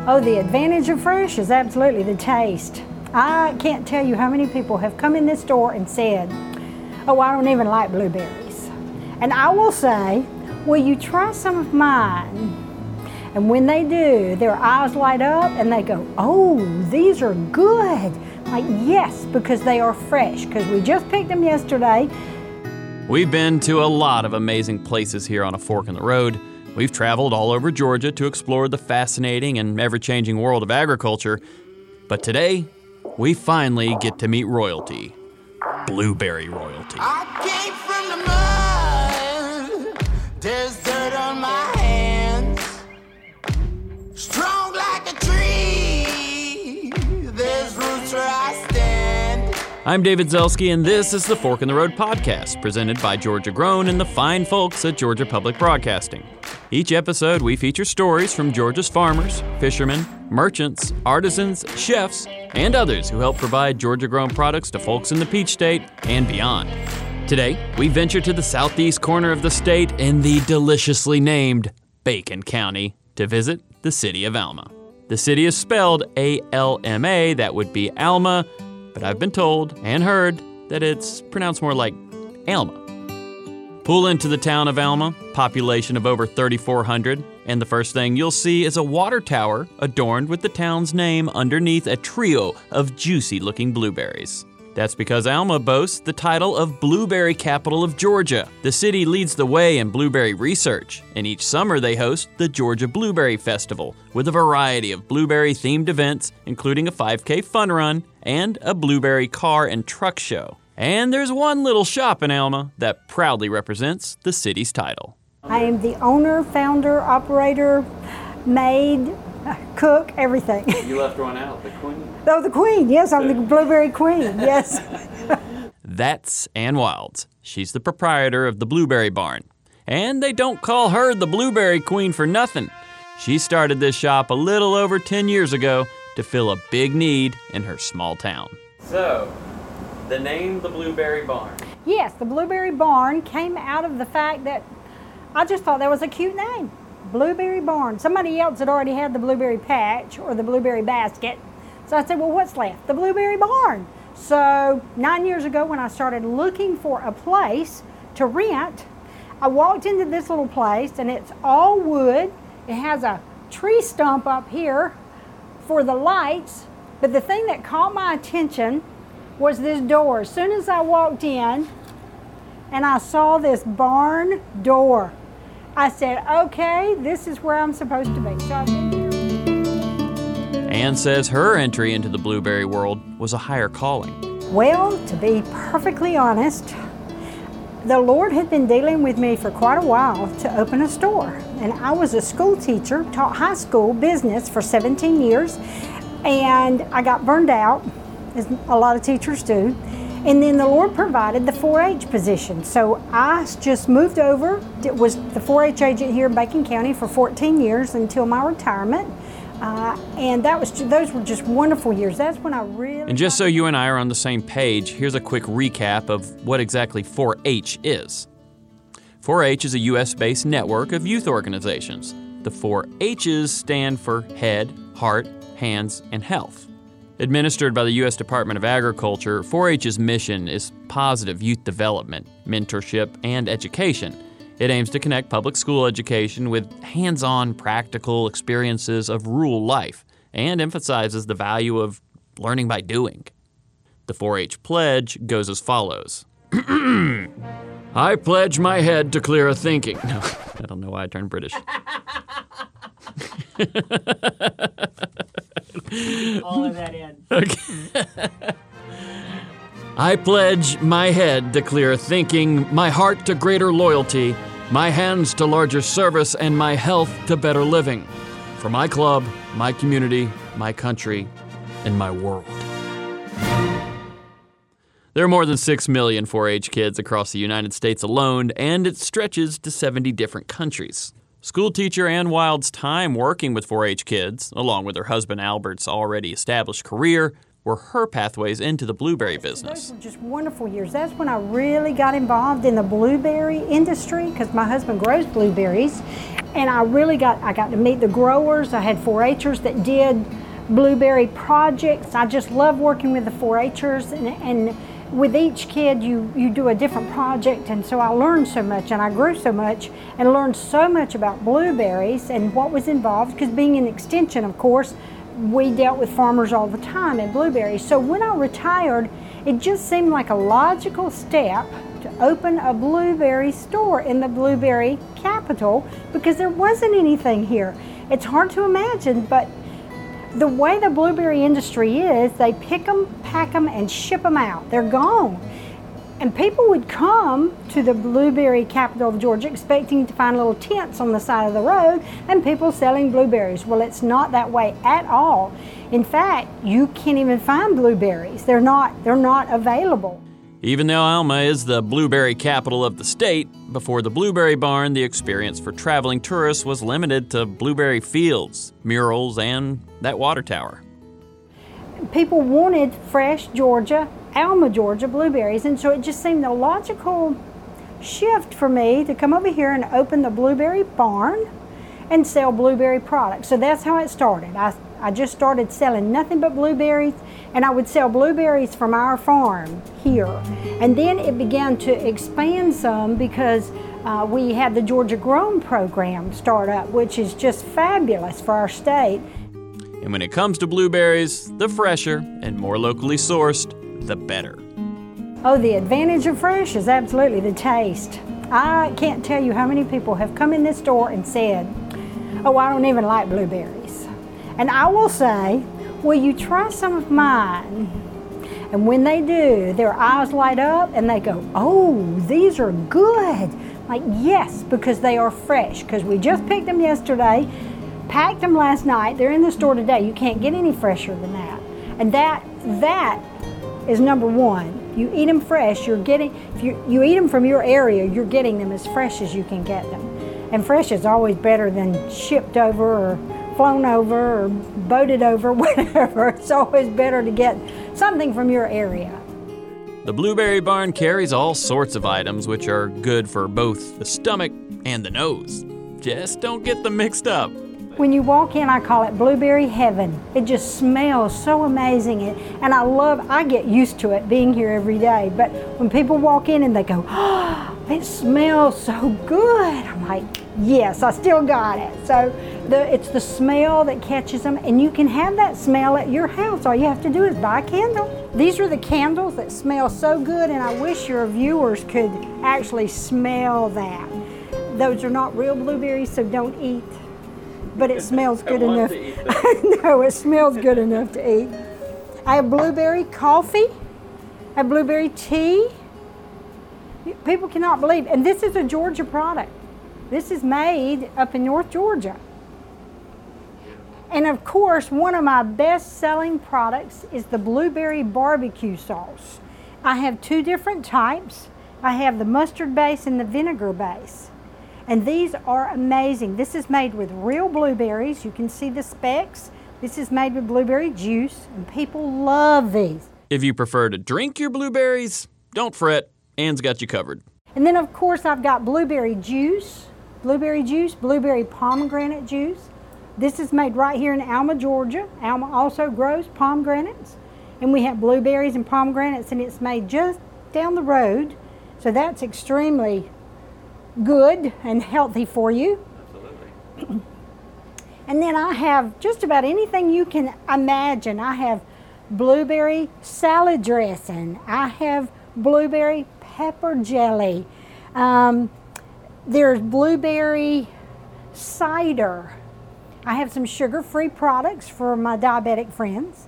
Oh, the advantage of fresh is absolutely the taste. I can't tell you how many people have come in this store and said, oh, I don't even like blueberries. And I will say, will you try some of mine? And when they do, their eyes light up and they go, oh, these are good. Like, yes, because they are fresh, because we just picked them yesterday. We've been to a lot of amazing places here on A Fork in the Road. We've traveled all over Georgia to explore the fascinating and ever-changing world of agriculture. But today, we finally get to meet royalty. Blueberry royalty. I came from the mud. There's dirt on my hands. Strong like a tree. There's roots where I stand. I'm David Zelski, and this is the Fork in the Road podcast, presented by Georgia Grown and the fine folks at Georgia Public Broadcasting. Each episode, we feature stories from Georgia's farmers, fishermen, merchants, artisans, chefs, and others who help provide Georgia-grown products to folks in the Peach State and beyond. Today, we venture to the southeast corner of the state in the deliciously named Bacon County to visit the city of Alma. The city is spelled A-L-M-A, that would be Alma, but I've been told and heard that it's pronounced more like Alma. Pull into the town of Alma, population of over 3,400, and the first thing you'll see is a water tower adorned with the town's name underneath a trio of juicy-looking blueberries. That's because Alma boasts the title of Blueberry Capital of Georgia. The city leads the way in blueberry research, and each summer they host the Georgia Blueberry Festival with a variety of blueberry-themed events, including a 5K fun run and a blueberry car and truck show. And there's one little shop in Alma that proudly represents the city's title. I am the owner, founder, operator, maid, cook, everything. You left one out, the queen? Oh, the queen, yes, I'm the blueberry queen, yes. That's Ann Wilds. She's the proprietor of the Blueberry Barn. And they don't call her the Blueberry Queen for nothing. She started this shop a little over 10 years ago to fill a big need in her small town. So, the name the Blueberry Barn. Yes, the Blueberry Barn came out of the fact that I just thought that was a cute name. Blueberry Barn. Somebody else had already had the blueberry patch or the blueberry basket. So I said, well, what's left? The Blueberry Barn. So 9 years ago when I started looking for a place to rent, I walked into this little place and it's all wood. It has a tree stump up here for the lights. But the thing that caught my attention was this door. As soon as I walked in and I saw this barn door, I said, okay, this is where I'm supposed to be. So I've been here. Ann says her entry into the blueberry world was a higher calling. Well, to be perfectly honest, the Lord had been dealing with me for quite a while to open a store. And I was a school teacher, taught high school business for 17 years, and I got burned out, as a lot of teachers do. And then the Lord provided the 4-H position. So I just moved over, was the 4-H agent here in Bacon County for 14 years until my retirement. And those were just wonderful years. That's when I really... And just so you and I are on the same page, here's a quick recap of what exactly 4-H is. 4-H is a U.S.-based network of youth organizations. The 4 H's stand for head, heart, hands, and health. Administered by the U.S. Department of Agriculture, 4-H's mission is positive youth development, mentorship, and education. It aims to connect public school education with hands-on practical experiences of rural life and emphasizes the value of learning by doing. The 4-H pledge goes as follows. I pledge my head to clearer thinking. No, I don't know why I turned British. all of that in. Okay. I pledge my head to clearer thinking, my heart to greater loyalty, my hands to larger service, and my health to better living. For my club, my community, my country, and my world. There are more than 6 million 4-H kids across the United States alone, and it stretches to 70 different countries. School teacher Ann Wild's time working with 4-H kids, along with her husband Albert's already established career, were her pathways into the blueberry business. Those were just wonderful years. That's when I really got involved in the blueberry industry because my husband grows blueberries, and I got to meet the growers. I had 4-Hers that did blueberry projects. I just love working with the 4-Hers, and with each kid you do a different project, and so I learned so much and I grew so much and learned so much about blueberries and what was involved, because being in extension, of course, we dealt with farmers all the time in blueberries. So when I retired, it just seemed like a logical step to open a blueberry store in the blueberry capital, because there wasn't anything here. It's hard to imagine, but the way the blueberry industry is, they pick them, pack them, and ship them out. They're gone. And people would come to the blueberry capital of Georgia expecting to find little tents on the side of the road and people selling blueberries. Well, it's not that way at all. In fact, you can't even find blueberries. They're not available. Even though Alma is the blueberry capital of the state, before the Blueberry Barn, the experience for traveling tourists was limited to blueberry fields, murals, and that water tower. People wanted fresh Georgia, Alma, Georgia blueberries, and so it just seemed a logical shift for me to come over here and open the Blueberry Barn and sell blueberry products. So that's how it started. I just started selling nothing but blueberries, and I would sell blueberries from our farm here. And then it began to expand some because we had the Georgia Grown program start up, which is just fabulous for our state. And when it comes to blueberries, the fresher and more locally sourced, the better. Oh, the advantage of fresh is absolutely the taste. I can't tell you how many people have come in this store and said, "Oh, I don't even like blueberries." And I will say, "Will you try some of mine?" And when they do, their eyes light up and they go, "Oh, these are good." Like, yes, because they are fresh, because we just picked them yesterday, packed them last night. They're in the store today. You can't get any fresher than that. And that is number one. You eat them fresh, you're getting, if you eat them from your area, you're getting them as fresh as you can get them. And fresh is always better than shipped over or flown over or boated over, whatever. It's always better to get something from your area. The Blueberry Barn carries all sorts of items which are good for both the stomach and the nose. Just don't get them mixed up. When you walk in, I call it blueberry heaven. It just smells so amazing, and I get used to it being here every day. But when people walk in and they go, "Oh, it smells so good," I'm like, yes, I still got it. So it's the smell that catches them, and you can have that smell at your house. All you have to do is buy a candle. These are the candles that smell so good, and I wish your viewers could actually smell that. Those are not real blueberries, so don't eat. But it smells good enough. No, it smells good enough to eat. I have blueberry coffee. I have blueberry tea. People cannot believe, and this is a Georgia product. This is made up in North Georgia. And of course, one of my best-selling products is the blueberry barbecue sauce. I have 2 different types. I have the mustard base and the vinegar base. And these are amazing. This is made with real blueberries. You can see the specks. This is made with blueberry juice, and people love these. If you prefer to drink your blueberries, don't fret. Anne's got you covered. And then, of course, I've got blueberry juice, blueberry pomegranate juice. This is made right here in Alma, Georgia. Alma also grows pomegranates. And we have blueberries and pomegranates, and it's made just down the road. So that's extremely good and healthy for you. Absolutely. And then I have just about anything you can imagine. I have blueberry salad dressing. I have blueberry pepper jelly. There's blueberry cider. I have some sugar-free products for my diabetic friends.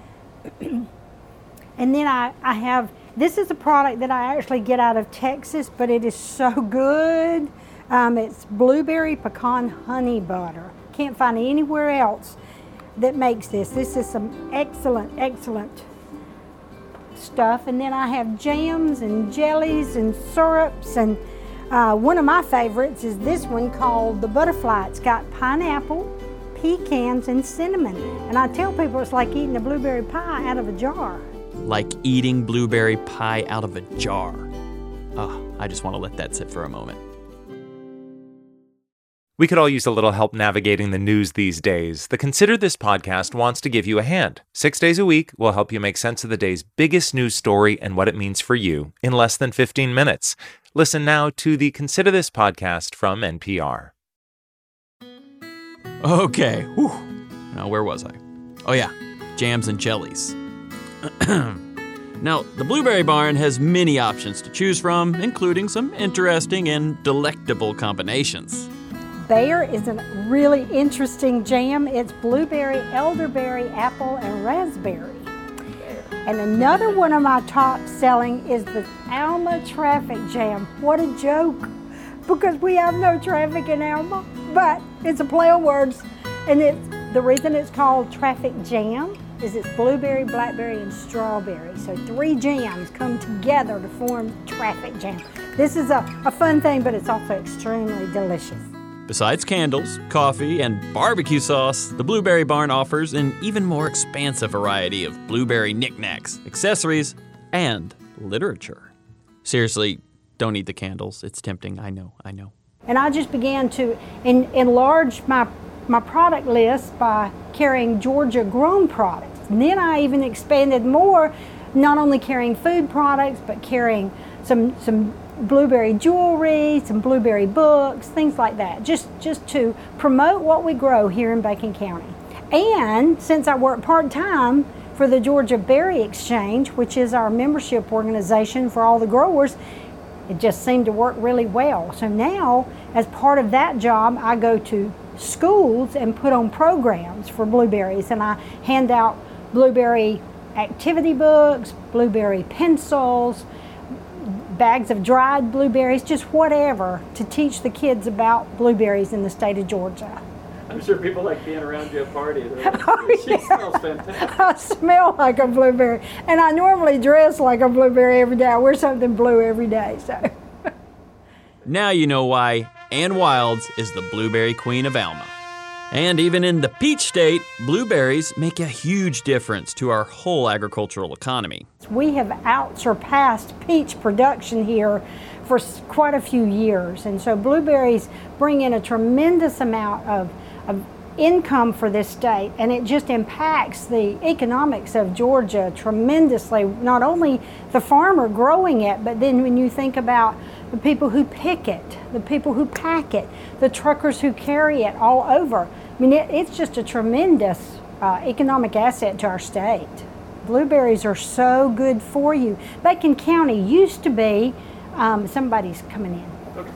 And then I have, this is a product that I actually get out of Texas, but it is so good. It's blueberry pecan honey butter. Can't find it anywhere else that makes this. This is some excellent, excellent stuff. And then I have jams and jellies and syrups. And one of my favorites is this one called the Butterfly. It's got pineapple, pecans and cinnamon. And I tell people it's like eating a blueberry pie out of a jar. Like eating blueberry pie out of a jar. I just want to let that sit for a moment. We could all use a little help navigating the news these days. The Consider This podcast wants to give you a hand. 6 days a week, we'll help you make sense of the day's biggest news story and what it means for you in less than 15 minutes. Listen now to the Consider This podcast from NPR. Okay, whew. Now, where was I? Oh yeah, jams and jellies. Now, the Blueberry Barn has many options to choose from, including some interesting and delectable combinations. There is a really interesting jam. It's blueberry, elderberry, apple, and raspberry. And another one of my top selling is the Alma Traffic Jam. What a joke, because we have no traffic in Alma, but it's a play on words. And the reason it's called Traffic Jam is it's blueberry, blackberry, and strawberry. So 3 jams come together to form Traffic Jam. This is a fun thing, but it's also extremely delicious. Besides candles, coffee, and barbecue sauce, the Blueberry Barn offers an even more expansive variety of blueberry knickknacks, accessories, and literature. Seriously, don't eat the candles. It's tempting, I know. And I just began to enlarge my product list by carrying Georgia-grown products. And then I even expanded more, not only carrying food products, but carrying some blueberry jewelry, some blueberry books, things like that, just to promote what we grow here in Bacon County. And since I work part-time for the Georgia Berry Exchange, which is our membership organization for all the growers, it just seemed to work really well. So now, as part of that job, I go to schools and put on programs for blueberries, and I hand out blueberry activity books, blueberry pencils, bags of dried blueberries, just whatever to teach the kids about blueberries in the state of Georgia. I'm sure people like being around you at parties. She smells fantastic. I smell like a blueberry, and I normally dress like a blueberry every day. I wear something blue every day, so. Now you know why Ann Wilds is the blueberry queen of Alma. And even in the peach state, blueberries make a huge difference to our whole agricultural economy. We have surpassed peach production here for quite a few years, and so blueberries bring in a tremendous amount of income for this state, and it just impacts the economics of Georgia tremendously. Not only the farmer growing it, but then when you think about the people who pick it, the people who pack it, the truckers who carry it all over. I mean, it's just a tremendous economic asset to our state. Blueberries are so good for you. Bacon County used to be, somebody's coming in. Okay.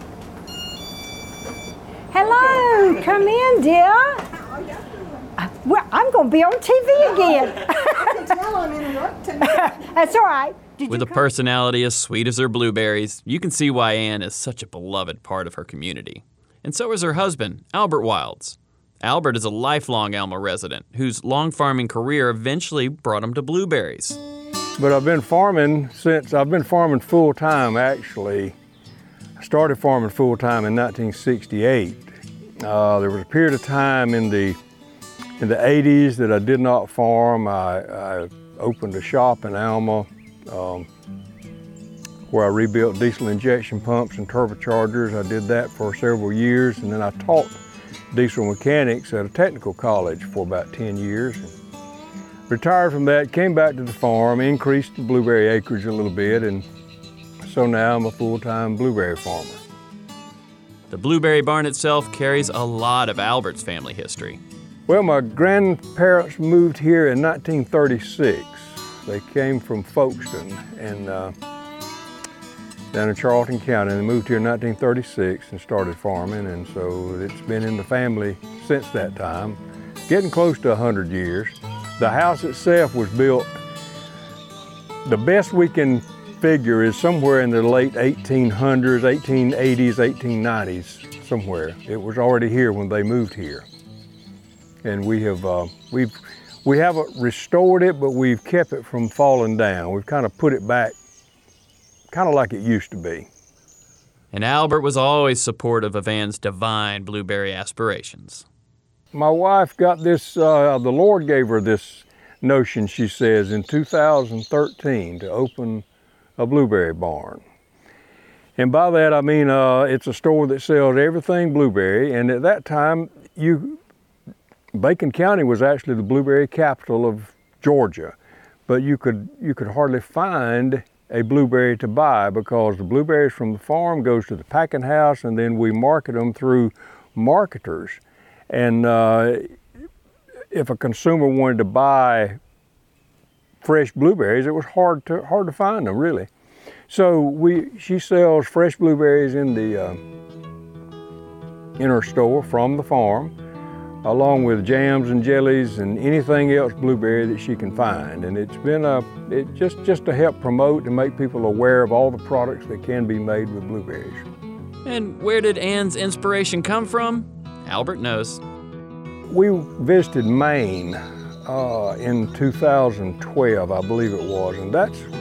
Hello, come in, dear. Well, I'm going to be on TV again. I can tell I'm interrupting. That's all right. With a personality as sweet as her blueberries, you can see why Ann is such a beloved part of her community. And so is her husband, Albert Wilds. Albert is a lifelong Alma resident whose long farming career eventually brought him to blueberries. But I've been farming full-time, actually. I started farming full-time in 1968. There was a period of time in the 80s that I did not farm. I opened a shop in Alma where I rebuilt diesel injection pumps and turbochargers. I did that for several years, and then I taught diesel mechanics at a technical college for about 10 years. Retired from that, came back to the farm, increased the blueberry acreage a little bit, and so now I'm a full-time blueberry farmer. The Blueberry Barn itself carries a lot of Albert's family history. Well, my grandparents moved here in 1936. They came from Folkestone and down in Charlton County. They moved here in 1936 and started farming, and so it's been in the family since that time, getting close to 100 years. The house itself was built, the best we can figure is somewhere in the late 1800s, 1880s, 1890s, somewhere. It was already here when they moved here. And we haven't restored it, but we've kept it from falling down. We've kind of put it back, kind of like it used to be. And Albert was always supportive of Ann's divine blueberry aspirations. My wife got this, the Lord gave her this notion, she says, in 2013 to open a blueberry barn. And by that I mean it's a store that sells everything blueberry, and at that time Bacon County was actually the blueberry capital of Georgia, but you could hardly find a blueberry to buy because the blueberries from the farm goes to the packing house, and then we market them through marketers. And if a consumer wanted to buy fresh blueberries, it was hard to find them, really. So she sells fresh blueberries in her store from the farm, along with jams and jellies and anything else blueberry that she can find. And it's been just to help promote and make people aware of all the products that can be made with blueberries. And where did Ann's inspiration come from? Albert knows. We visited Maine in 2012, I believe it was, and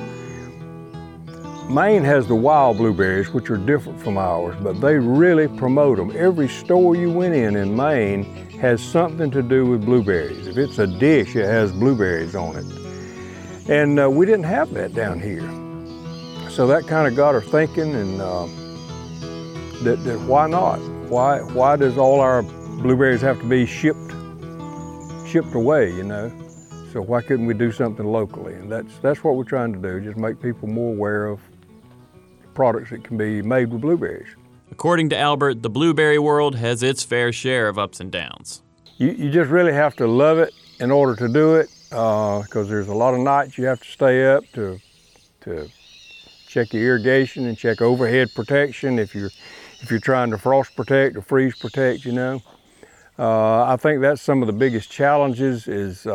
Maine has the wild blueberries, which are different from ours, but they really promote them. Every store you went in Maine has something to do with blueberries. If it's a dish, it has blueberries on it. And we didn't have that down here. So that kind of got her thinking, and that why not? Why does all our blueberries have to be shipped away, you know? So why couldn't we do something locally? And that's what we're trying to do, just make people more aware of products that can be made with blueberries. According to Albert, the blueberry world has its fair share of ups and downs. You just really have to love it in order to do it, because there's a lot of nights you have to stay up to check your irrigation and check overhead protection if you're trying to frost protect or freeze protect, you know. I think that's some of the biggest challenges is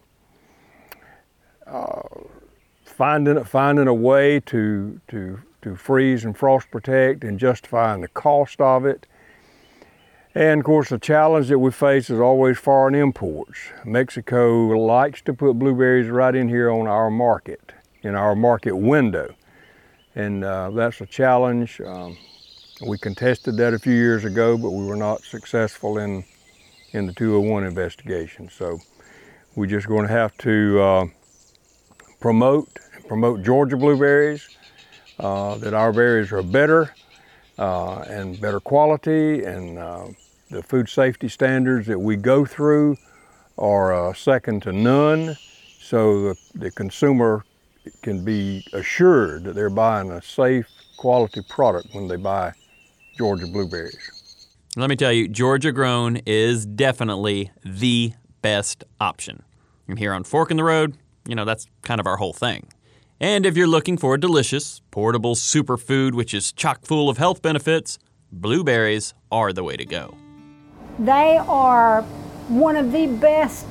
finding a way to freeze and frost protect and justifying the cost of it. And of course the challenge that we face is always foreign imports. Mexico likes to put blueberries right in here on our market, in our market window. And that's a challenge. We contested that a few years ago, but we were not successful in the 201 investigation. So we're just going to have to promote Georgia blueberries, that our berries are better and better quality, and the food safety standards that we go through are second to none, so the consumer can be assured that they're buying a safe, quality product when they buy Georgia blueberries. Let me tell you, Georgia grown is definitely the best option. And here on Fork in the Road, that's kind of our whole thing. And if you're looking for a delicious, portable superfood which is chock full of health benefits, blueberries are the way to go. They are one of the best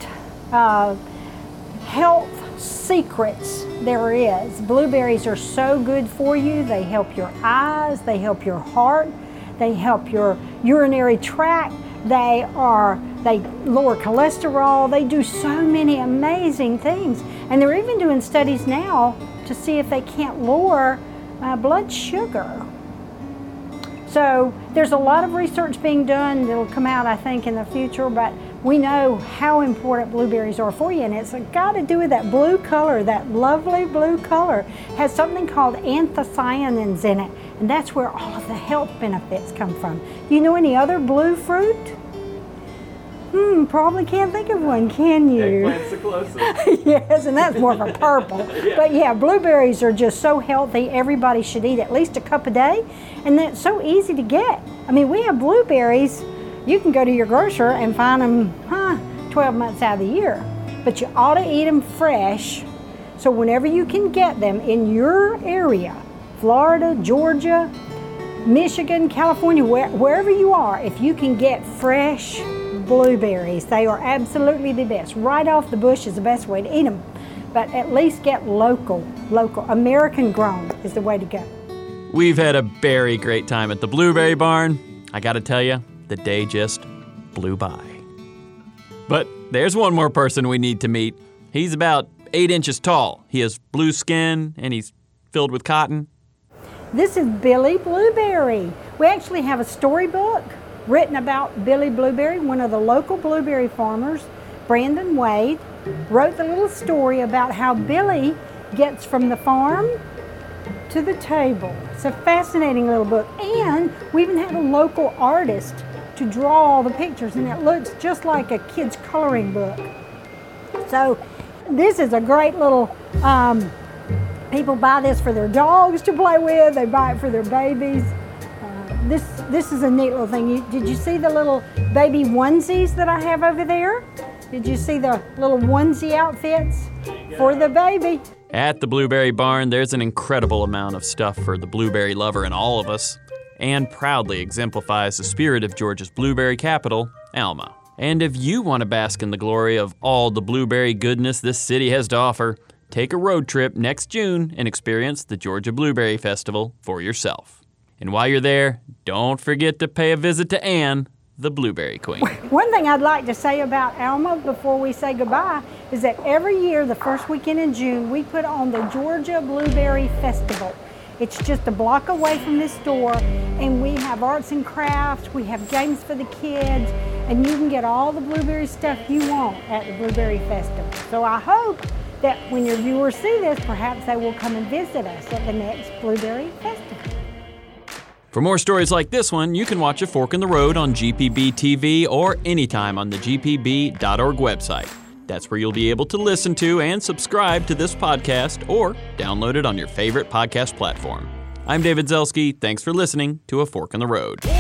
health secrets there is. Blueberries are so good for you. They help your eyes, they help your heart, they help your urinary tract, they lower cholesterol, they do so many amazing things. And they're even doing studies now to see if they can't lower blood sugar. So there's a lot of research being done that'll come out, I think, in the future, but we know how important blueberries are for you, and it's got to do with that blue color, that lovely blue color. It has something called anthocyanins in it, and that's where all of the health benefits come from. Do you know any other blue fruit? Probably can't think of one, can you? Eggplant's the closest. Yes, and that's more of a purple. Yeah. But yeah, blueberries are just so healthy. Everybody should eat at least a cup a day, and that's so easy to get. I mean, we have blueberries. You can go to your grocer and find them 12 months out of the year. But you ought to eat them fresh, so whenever you can get them in your area, Florida, Georgia, Michigan, California, wherever you are, if you can get fresh blueberries, they are absolutely the best. Right off the bush is the best way to eat them, but at least get local, American grown is the way to go. We've had a very great time at the Blueberry Barn. I gotta tell you, the day just blew by. But there's one more person we need to meet. He's about 8 inches tall. He has blue skin and he's filled with cotton. This is Billy Blueberry. We actually have a storybook written about Billy Blueberry, one of the local blueberry farmers. Brandon Wade wrote the little story about how Billy gets from the farm to the table. It's a fascinating little book. And we even had a local artist to draw all the pictures, and it looks just like a kid's coloring book. So this is a great little, people buy this for their dogs to play with. They buy it for their babies. This is a neat little thing. Did you see the little baby onesies that I have over there? Did you see the little onesie outfits for the baby? At the Blueberry Barn, there's an incredible amount of stuff for the blueberry lover in all of us, and proudly exemplifies the spirit of Georgia's blueberry capital, Alma. And if you want to bask in the glory of all the blueberry goodness this city has to offer, take a road trip next June and experience the Georgia Blueberry Festival for yourself. And while you're there, don't forget to pay a visit to Anne, the Blueberry Queen. One thing I'd like to say about Alma before we say goodbye is that every year, the first weekend in June, we put on the Georgia Blueberry Festival. It's just a block away from this store, and we have arts and crafts, we have games for the kids, and you can get all the blueberry stuff you want at the Blueberry Festival. So I hope that when your viewers see this, perhaps they will come and visit us at the next Blueberry Festival. For more stories like this one, you can watch A Fork in the Road on GPB TV or anytime on the gpb.org website. That's where you'll be able to listen to and subscribe to this podcast or download it on your favorite podcast platform. I'm David Zelski. Thanks for listening to A Fork in the Road.